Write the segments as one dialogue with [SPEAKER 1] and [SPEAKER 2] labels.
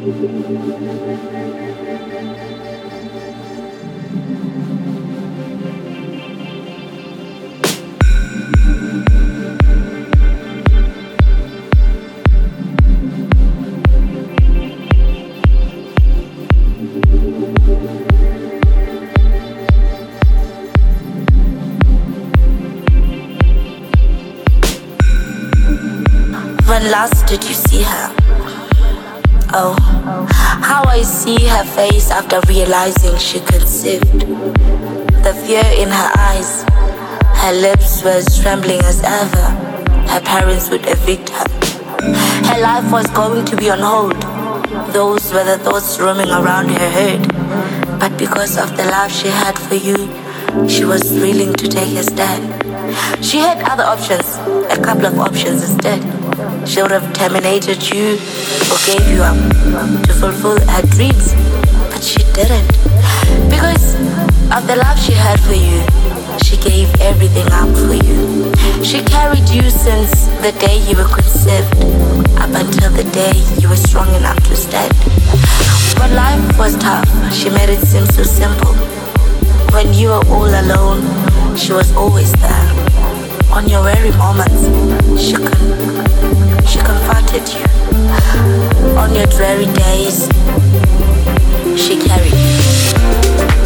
[SPEAKER 1] When last did you see her? Oh, how I see her face after realizing she conceived. The fear in her eyes, her lips were trembling as ever. Her parents would evict her. Her life was going to be on hold. Those were the thoughts roaming around her head. But because of the love she had for you, she was willing to take a stand. She had other options, a couple of options instead. She would have terminated you or gave you up to fulfill her dreams, but she didn't. Because of the love she had for you, she gave everything up for you. She carried you since the day you were conceived, up until the day you were strong enough to stand. When life was tough, she made it seem so simple. When you were all alone, she was always there. On your very moments, she comforted you. On your dreary days, she carried you.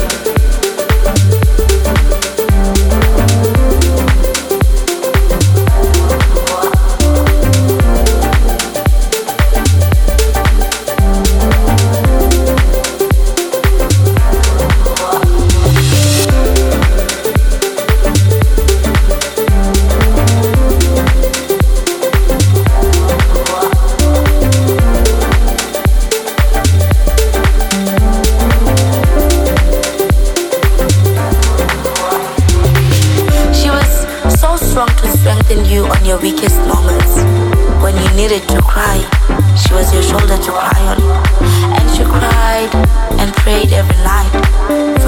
[SPEAKER 1] Strengthen you on your weakest moments. When you needed to cry, she was your shoulder to cry on. And she cried and prayed every night